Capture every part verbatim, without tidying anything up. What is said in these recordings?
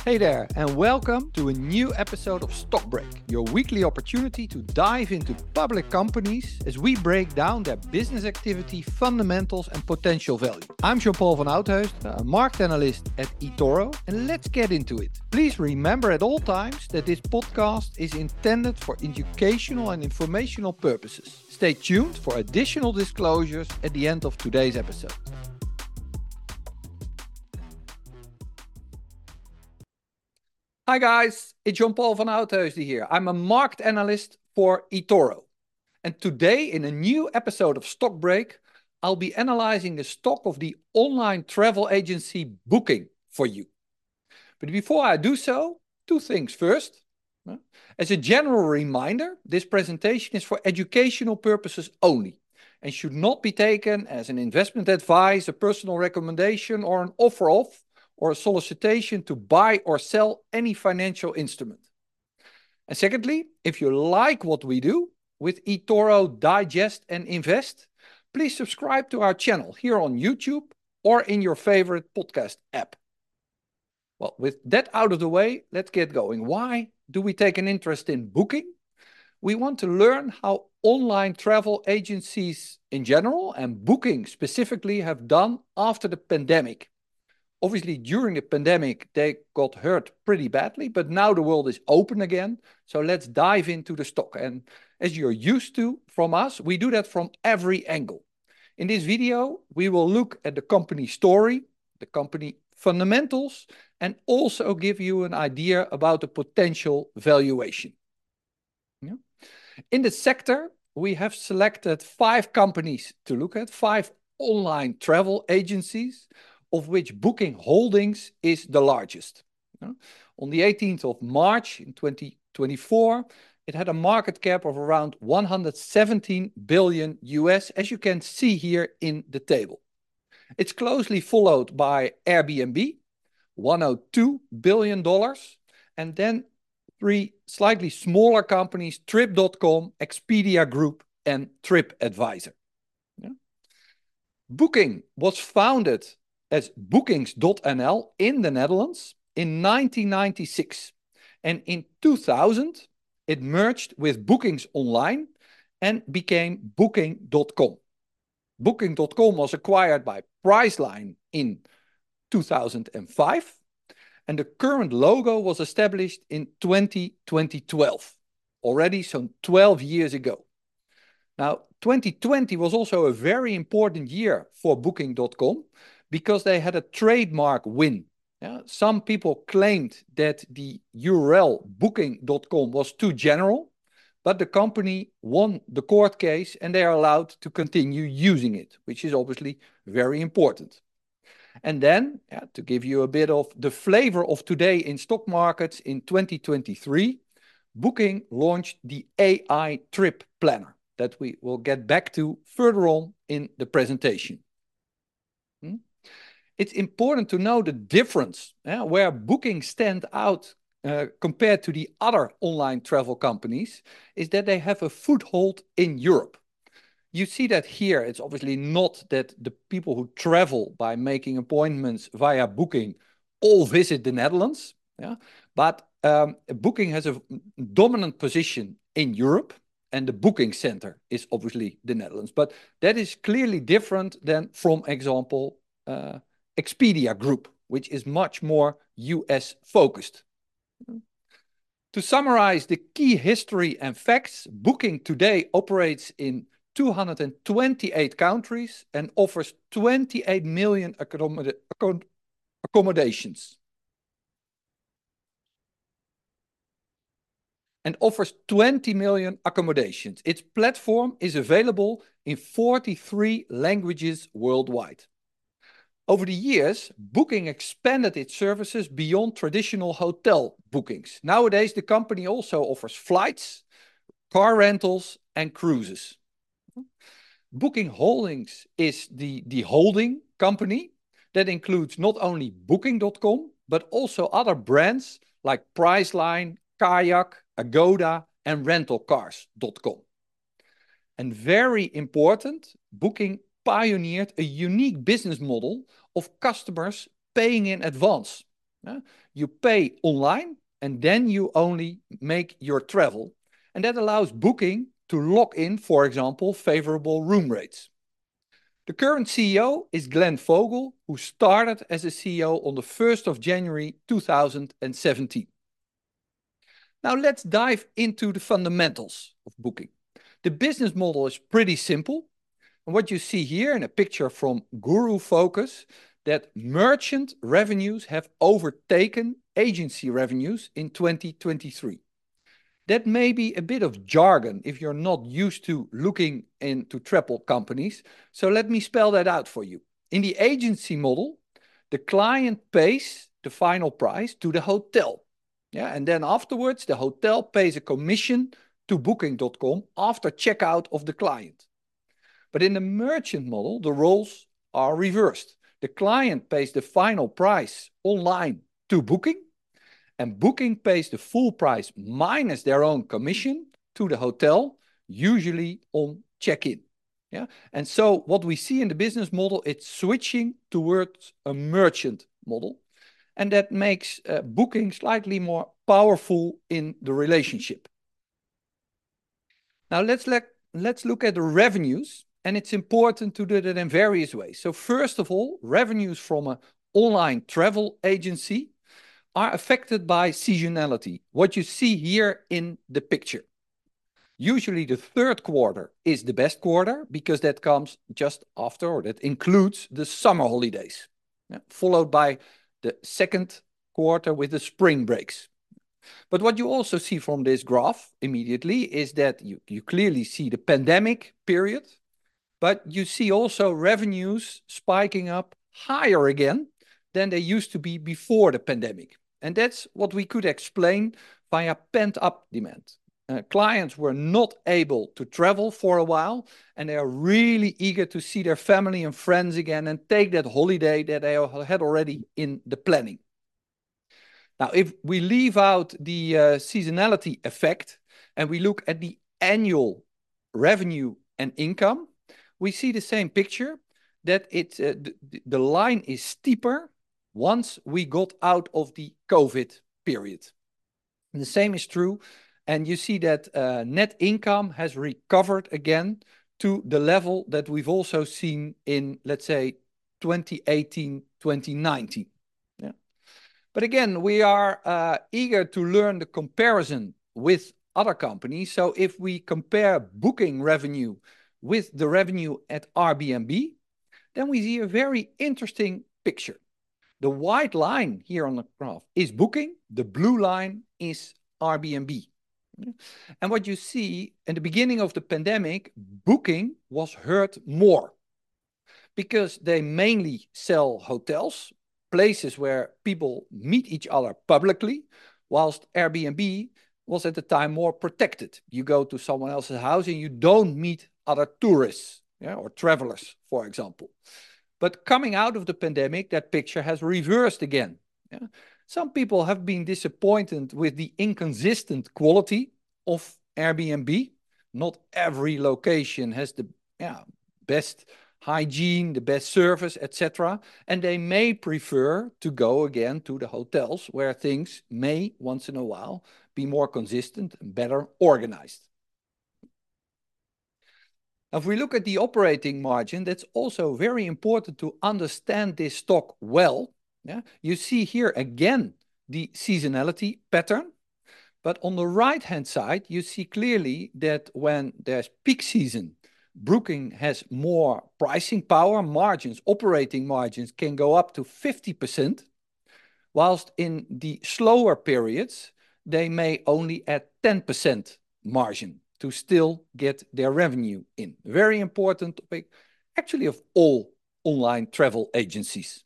Hey there, and welcome to a new episode of Stock Break, your weekly opportunity to dive into public companies as we break down their business activity, fundamentals, and potential value. I'm Jean-Paul van Oudheusden, a market analyst at eToro, and let's get into it. Please remember at all times that this podcast is intended for educational and informational purposes. Stay tuned for additional disclosures at the end of today's episode. Hi guys, it's Jean-Paul van Oudheusden here. I'm a market analyst for eToro. And today in a new episode of Stock Break, I'll be analyzing the stock of the online travel agency Booking for you. But before I do so, two things. First, as a general reminder, this presentation is for educational purposes only and should not be taken as an investment advice, a personal recommendation, or an offer of or a solicitation to buy or sell any financial instrument. And secondly, if you like what we do with eToro Digest and Invest, please subscribe to our channel here on YouTube or in your favorite podcast app. Well, with that out of the way, let's get going. Why do we take an interest in Booking? We want to learn how online travel agencies in general and Booking specifically have done after the pandemic. Obviously, during the pandemic, they got hurt pretty badly, but now the world is open again. So let's dive into the stock. And as you're used to from us, we do that from every angle. In this video, we will look at the company story, the company fundamentals, and also give you an idea about the potential valuation. Yeah. In the sector, we have selected five companies to look at, five online travel agencies, of which Booking Holdings is the largest. On the eighteenth of March in twenty twenty-four, it had a market cap of around one hundred seventeen billion U S, as you can see here in the table. It's closely followed by Airbnb, one hundred two billion dollars, and then three slightly smaller companies, Trip dot com, Expedia Group, and TripAdvisor. Yeah. Booking was founded as Bookings dot N L in the Netherlands in nineteen ninety-six. And in two thousand, it merged with Bookings Online and became Booking dot com. Booking dot com was acquired by Priceline in two thousand five, and the current logo was established in twenty twelve, already some twelve years ago. Now, twenty twenty was also a very important year for Booking dot com, because they had a trademark win. Yeah, some people claimed that the U R L Booking dot com was too general, but the company won the court case and they are allowed to continue using it, which is obviously very important. And then, yeah, to give you a bit of the flavor of today in stock markets, in twenty twenty-three, Booking launched the A I Trip Planner that we will get back to further on in the presentation. Hmm? It's important to know the difference uh, where Booking stand out uh, compared to the other online travel companies is that they have a foothold in Europe. You see that here. It's obviously not that the people who travel by making appointments via Booking all visit the Netherlands, yeah? But um, Booking has a dominant position in Europe, and the booking center is obviously the Netherlands. But that is clearly different than, for example, uh, Expedia Group, which is much more U S focused. To summarize the key history and facts, Booking today operates in two hundred twenty-eight countries and offers twenty-eight million accommod accommodations. And offers twenty million accommodations. Its platform is available in forty-three languages worldwide. Over the years, Booking expanded its services beyond traditional hotel bookings. Nowadays, the company also offers flights, car rentals, and cruises. Booking Holdings is the, the holding company that includes not only Booking dot com, but also other brands like Priceline, Kayak, Agoda, and rental cars dot com. And very important, Booking pioneered a unique business model of customers paying in advance. Yeah? You pay online and then you only make your travel. And that allows Booking to lock in, for example, favorable room rates. The current C E O is Glenn Fogel, who started as a C E O on the first of January two thousand seventeen. Now let's dive into the fundamentals of Booking. The business model is pretty simple. And what you see here in a picture from Guru Focus, that merchant revenues have overtaken agency revenues in twenty twenty-three. That may be a bit of jargon if you're not used to looking into travel companies. So let me spell that out for you. In the agency model, the client pays the final price to the hotel. Yeah, and then afterwards, the hotel pays a commission to booking dot com after checkout of the client. But in the merchant model, the roles are reversed. The client pays the final price online to Booking, and Booking pays the full price minus their own commission to the hotel, usually on check-in. Yeah? And so what we see in the business model, it's switching towards a merchant model. And that makes uh, Booking slightly more powerful in the relationship. Now let's, let, let's look at the revenues. And it's important to do that in various ways. So first of all, revenues from an online travel agency are affected by seasonality, what you see here in the picture. Usually the third quarter is the best quarter because that comes just after, or that includes the summer holidays, yeah, followed by the second quarter with the spring breaks. But what you also see from this graph immediately is that you, you clearly see the pandemic period, but you see also revenues spiking up higher again than they used to be before the pandemic. And that's what we could explain via pent-up demand. Uh, clients were not able to travel for a while, and they are really eager to see their family and friends again and take that holiday that they had already in the planning. Now, if we leave out the uh, seasonality effect and we look at the annual revenue and income, we see the same picture, that it, uh, the, the line is steeper once we got out of the COVID period. And the same is true. And you see that uh, net income has recovered again to the level that we've also seen in, let's say, twenty eighteen, twenty nineteen. Yeah. But again, we are uh, eager to learn the comparison with other companies. So if we compare Booking revenue with the revenue at Airbnb, then we see a very interesting picture. The white line here on the graph is Booking, the blue line is Airbnb. And what you see in the beginning of the pandemic, Booking was hurt more because they mainly sell hotels, places where people meet each other publicly, whilst Airbnb was at the time more protected. You go to someone else's house and you don't meet other tourists, yeah, or travelers, for example. But coming out of the pandemic, that picture has reversed again. Yeah? Some people have been disappointed with the inconsistent quality of Airbnb. Not every location has the yeah, best hygiene, the best service, et cetera. And they may prefer to go again to the hotels where things may, once in a while, be more consistent and better organized. Now, if we look at the operating margin, that's also very important to understand this stock well. Yeah? You see here again the seasonality pattern. But on the right-hand side, you see clearly that when there's peak season, Booking has more pricing power, margins, operating margins can go up to fifty percent, whilst in the slower periods, they may only add ten percent margin to still get their revenue in. Very important topic, actually, of all online travel agencies.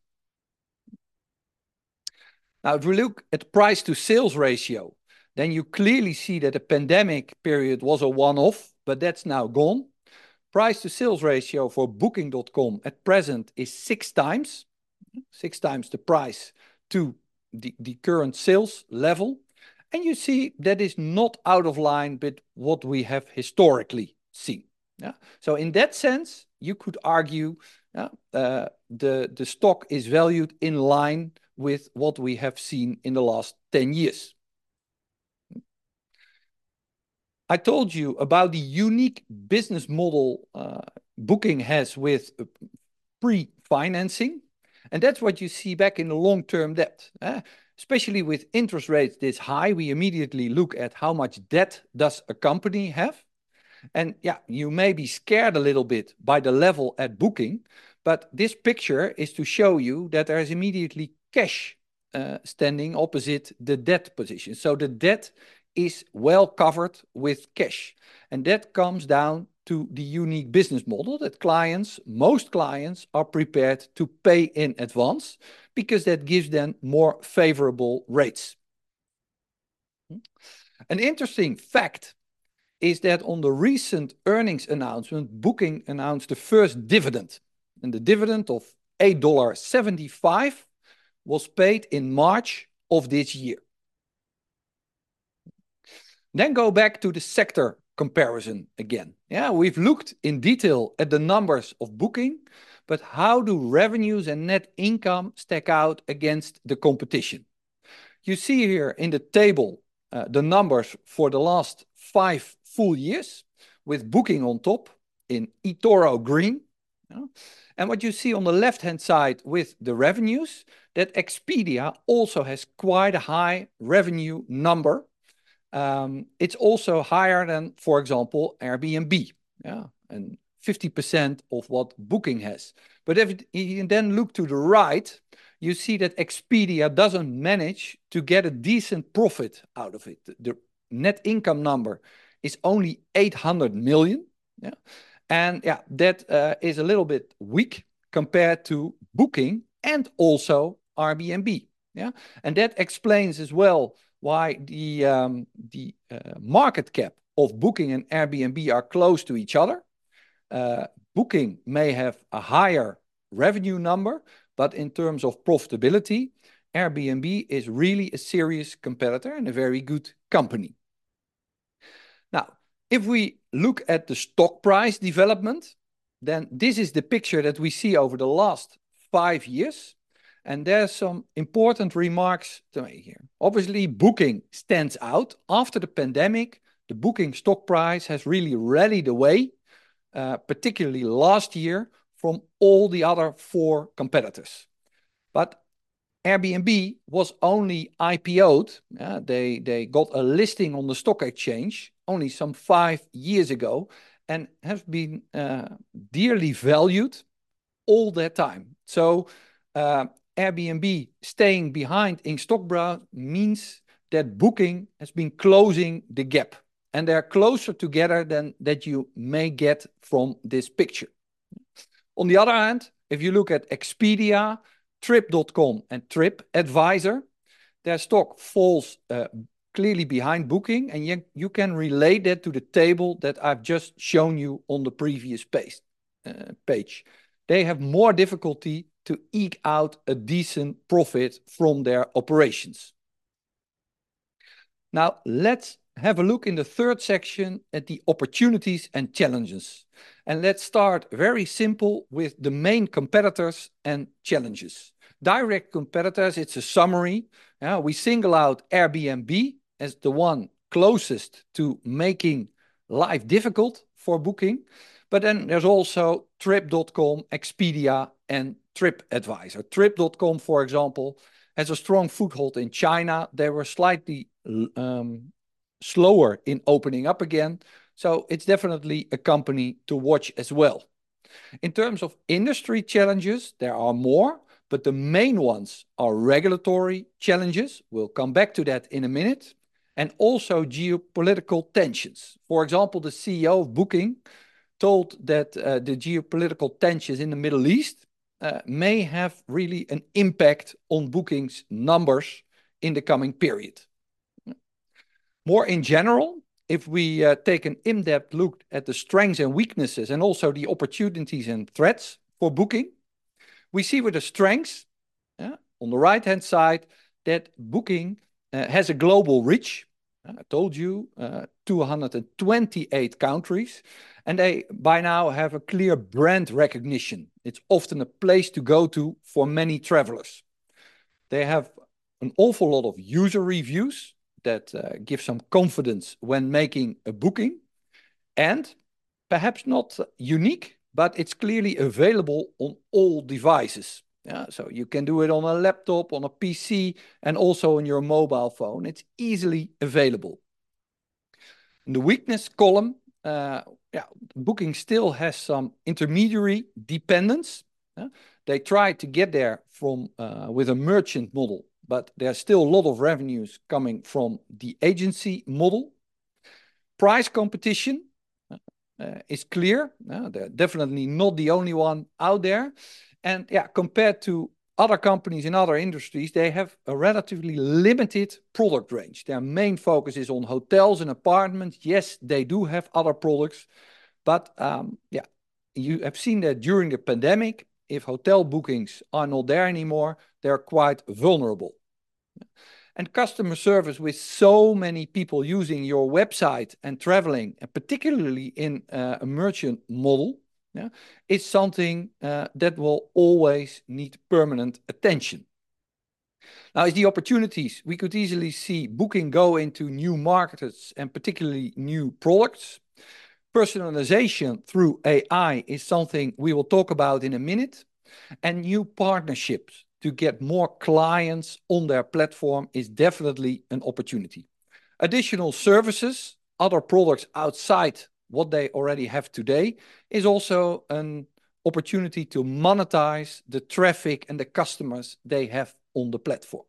Now, if we look at price to sales ratio, then you clearly see that the pandemic period was a one-off, but that's now gone. Price to sales ratio for booking dot com at present is six times, six times the price to the, the current sales level. And you see that is not out of line with what we have historically seen. Yeah? So in that sense, you could argue yeah, uh, the, the stock is valued in line with what we have seen in the last ten years. I told you about the unique business model uh, Booking has with uh, pre-financing, and that's what you see back in the long-term debt. Uh, especially with interest rates this high, we immediately look at how much debt does a company have. And yeah, you may be scared a little bit by the level at Booking, but this picture is to show you that there is immediately cash uh, standing opposite the debt position. So the debt is well covered with cash. And that comes down to the unique business model that clients, most clients, are prepared to pay in advance because that gives them more favorable rates. An interesting fact is that on the recent earnings announcement, Booking announced the first dividend. And the dividend of eight dollars and seventy-five cents was paid in March of this year. Then go back to the sector comparison again. Yeah, we've looked in detail at the numbers of Booking, but how do revenues and net income stack out against the competition? You see here in the table uh, the numbers for the last five full years with Booking on top in eToro green. Yeah. And what you see on the left-hand side with the revenues, that Expedia also has quite a high revenue number. Um, it's also higher than, for example, Airbnb, yeah, and fifty percent of what Booking has. But if you then look to the right, you see that Expedia doesn't manage to get a decent profit out of it. The net income number is only eight hundred million. Yeah. And yeah, that uh, is a little bit weak compared to Booking and also Airbnb. Yeah. And that explains as well why the, um, the uh, market cap of Booking and Airbnb are close to each other. Uh, Booking may have a higher revenue number, but in terms of profitability, Airbnb is really a serious competitor and a very good company. Now, if we look at the stock price development, then this is the picture that we see over the last five years. And there's some important remarks to make here. Obviously, Booking stands out. After the pandemic, the Booking stock price has really rallied away, uh, particularly last year, from all the other four competitors. But Airbnb was only I P O'd. Uh, they, they got a listing on the stock exchange only some five years ago and have been uh, dearly valued all that time. So uh, Airbnb staying behind in stock means that Booking has been closing the gap, and they're closer together than that you may get from this picture. On the other hand, if you look at Expedia, Trip dot com and TripAdvisor, their stock falls uh, clearly behind Booking, and you, you can relate that to the table that I've just shown you on the previous page. Uh, page. They have more difficulty to eke out a decent profit from their operations. Now, let's have a look in the third section at the opportunities and challenges. And let's start very simple with the main competitors and challenges. Direct competitors, it's a summary. Uh, we single out Airbnb as the one closest to making life difficult for Booking. But then there's also Trip dot com, Expedia, and TripAdvisor. Trip dot com, for example, has a strong foothold in China. They were slightly um, slower in opening up again. So it's definitely a company to watch as well. In terms of industry challenges, there are more, but the main ones are regulatory challenges. We'll come back to that in a minute. And also geopolitical tensions. For example, the C E O of Booking told that uh, the geopolitical tensions in the Middle East uh, may have really an impact on Booking's numbers in the coming period. More in general, if we uh, take an in-depth look at the strengths and weaknesses and also the opportunities and threats for Booking, we see with the strengths uh, on the right-hand side that Booking uh, has a global reach. Uh, I told you, uh, two hundred twenty-eight countries, and they by now have a clear brand recognition. It's often a place to go to for many travelers. They have an awful lot of user reviews that uh, give some confidence when making a booking, and perhaps not unique, but it's clearly available on all devices. Yeah, so you can do it on a laptop, on a P C, and also on your mobile phone. It's easily available. In the weakness column, uh, yeah, Booking still has some intermediary dependence. Yeah? They try to get there from uh, with a merchant model, but there's still a lot of revenues coming from the agency model. Price competition uh, is clear. Uh, they're definitely not the only one out there. And yeah, compared to other companies in other industries, they have a relatively limited product range. Their main focus is on hotels and apartments. Yes, they do have other products, but um, yeah, you have seen that during the pandemic, if hotel bookings are not there anymore, they're quite vulnerable. And customer service with so many people using your website and traveling, and particularly in uh, a merchant model, yeah, is something uh, that will always need permanent attention. Now, as the opportunities, we could easily see Booking go into new markets and particularly new products. Personalization through A I is something we will talk about in a minute, and new partnerships to get more clients on their platform is definitely an opportunity. Additional services, other products outside what they already have today, is also an opportunity to monetize the traffic and the customers they have on the platform.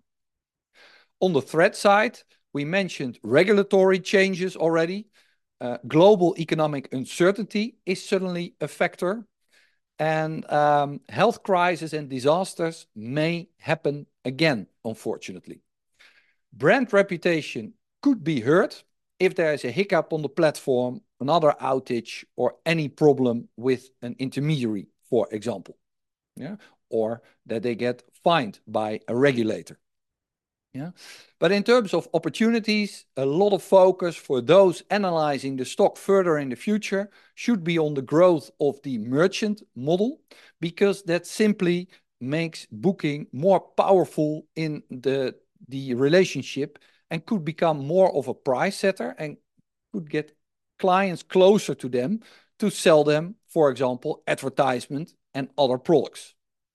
On the threat side, we mentioned regulatory changes already. Uh, global economic uncertainty is certainly a factor. And um, health crises and disasters may happen again, unfortunately. Brand reputation could be hurt if there is a hiccup on the platform, another outage, or any problem with an intermediary, for example. Yeah? Or that they get fined by a regulator. Yeah. But in terms of opportunities, a lot of focus for those analyzing the stock further in the future should be on the growth of the merchant model, because that simply makes Booking more powerful in the, the relationship and could become more of a price setter and could get clients closer to them to sell them, for example, advertisement and other products.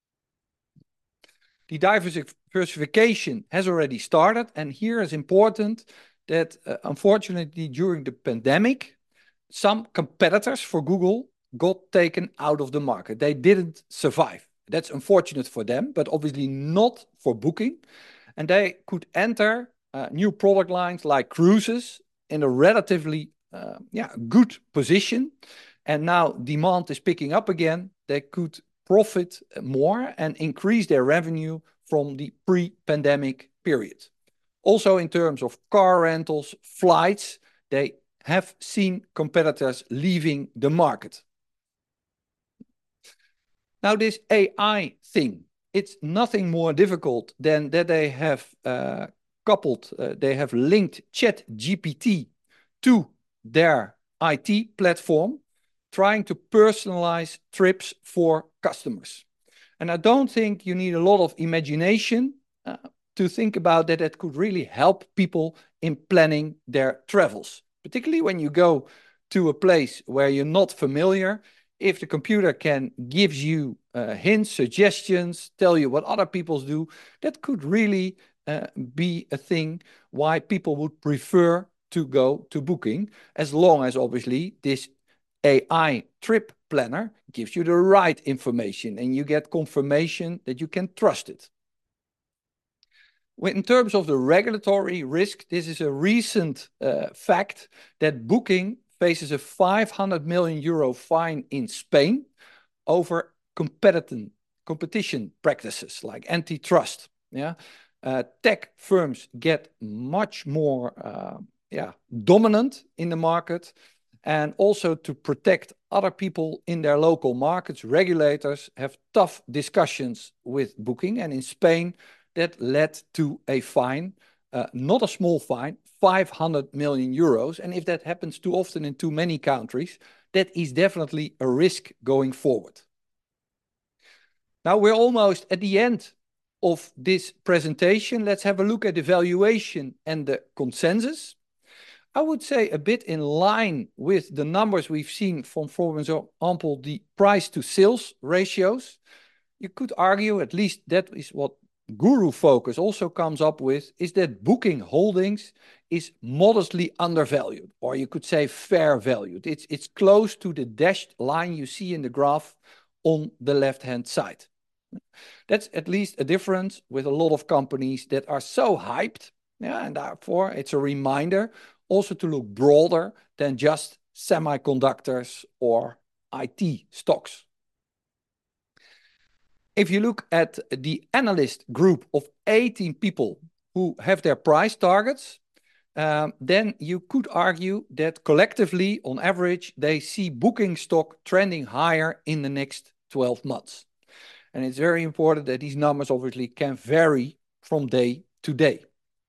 The diversification has already started, and here is important that uh, unfortunately during the pandemic, some competitors for Google got taken out of the market. They didn't survive. That's unfortunate for them, but obviously not for Booking. And they could enter uh, new product lines like cruises in a relatively uh, yeah, good position. And now demand is picking up again. They could profit more and increase their revenue from the pre-pandemic period. Also, in terms of car rentals, flights, they have seen competitors leaving the market. Now, this A I thing, it's nothing more difficult than that they have uh, coupled, uh, they have linked ChatGPT to their I T platform, trying to personalize trips for customers. And I don't think you need a lot of imagination uh, to think about that it could really help people in planning their travels, particularly when you go to a place where you're not familiar. If the computer can give you uh, hints, suggestions, tell you what other people do, that could really uh, be a thing why people would prefer to go to Booking, as long as obviously this A I trip planner gives you the right information and you get confirmation that you can trust it. In terms of the regulatory risk, this is a recent uh, fact that Booking faces a five hundred million euro fine in Spain over competition practices like antitrust. Yeah, uh, tech firms get much more uh, yeah, dominant in the market. And also to protect other people in their local markets, regulators have tough discussions with Booking. And in Spain, that led to a fine, uh, not a small fine, five hundred million euros. And if that happens too often in too many countries, that is definitely a risk going forward. Now we're almost at the end of this presentation, let's have a look at the valuation and the consensus. I would say a bit in line with the numbers we've seen from, for example, the price to sales ratios. You could argue, at least that is what Guru Focus also comes up with, is that Booking Holdings is modestly undervalued, or you could say fair valued. It's, it's close to the dashed line you see in the graph on the left-hand side. That's at least a difference with a lot of companies that are so hyped. Yeah, and therefore it's a reminder also to look broader than just semiconductors or I T stocks. If you look at the analyst group of eighteen people who have their price targets, um, then you could argue that collectively, on average, they see Booking stock trending higher in the next twelve months. And it's very important that these numbers obviously can vary from day to day.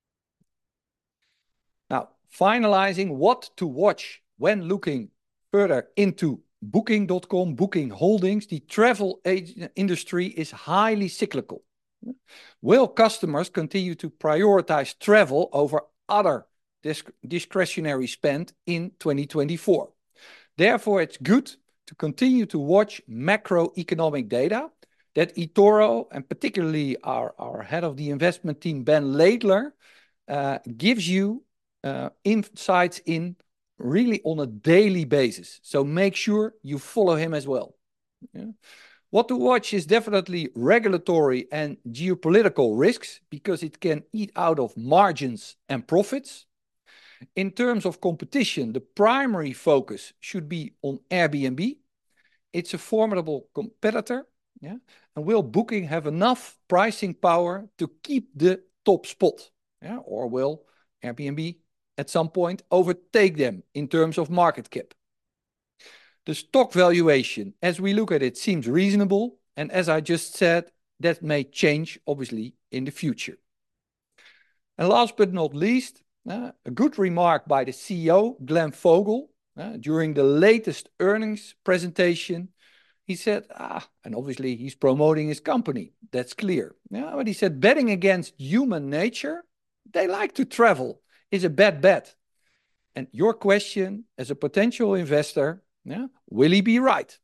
Now, finalizing what to watch when looking further into Booking dot com, Booking Holdings, the travel industry is highly cyclical. Will customers continue to prioritize travel over other disc discretionary spend in twenty twenty-four? Therefore, it's good to continue to watch macroeconomic data that eToro, and particularly our, our head of the investment team, Ben Laidler, uh, gives you uh, insights in really on a daily basis. So make sure you follow him as well. Yeah. What to watch is definitely regulatory and geopolitical risks, because it can eat out of margins and profits. In terms of competition, the primary focus should be on Airbnb. It's a formidable competitor. Yeah? And will Booking have enough pricing power to keep the top spot? Yeah? Or will Airbnb at some point overtake them in terms of market cap? The stock valuation, as we look at it, seems reasonable. And as I just said, that may change, obviously, in the future. And last but not least, uh, a good remark by the C E O, Glenn Fogel, uh, during the latest earnings presentation. He said, ah, and obviously he's promoting his company, that's clear. Yeah, but he said, betting against human nature, they like to travel, is a bad bet. And your question as a potential investor, yeah, will he be right?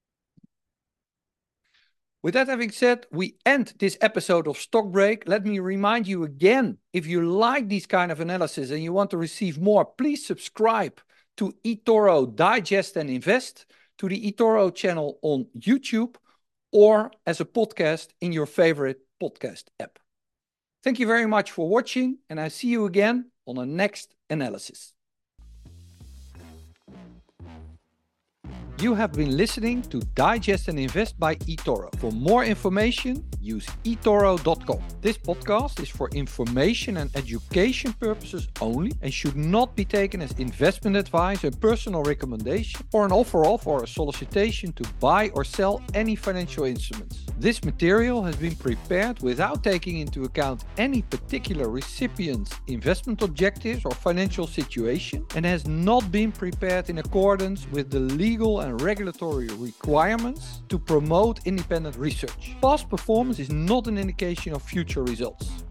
With that having said, we end this episode of Stock Break. Let me remind you again, if you like these kind of analysis and you want to receive more, please subscribe to eToro Digest and Invest, to the eToro channel on YouTube, or as a podcast in your favorite podcast app. Thank you very much for watching, and I see you again on the next analysis. You have been listening to Digest and Invest by eToro. For more information, use e toro dot com. This podcast is for information and education purposes only and should not be taken as investment advice, a personal recommendation, or an offer of or a solicitation to buy or sell any financial instruments. This material has been prepared without taking into account any particular recipient's investment objectives or financial situation and has not been prepared in accordance with the legal and regulatory requirements to promote independent research. Past performance is not an indication of future results.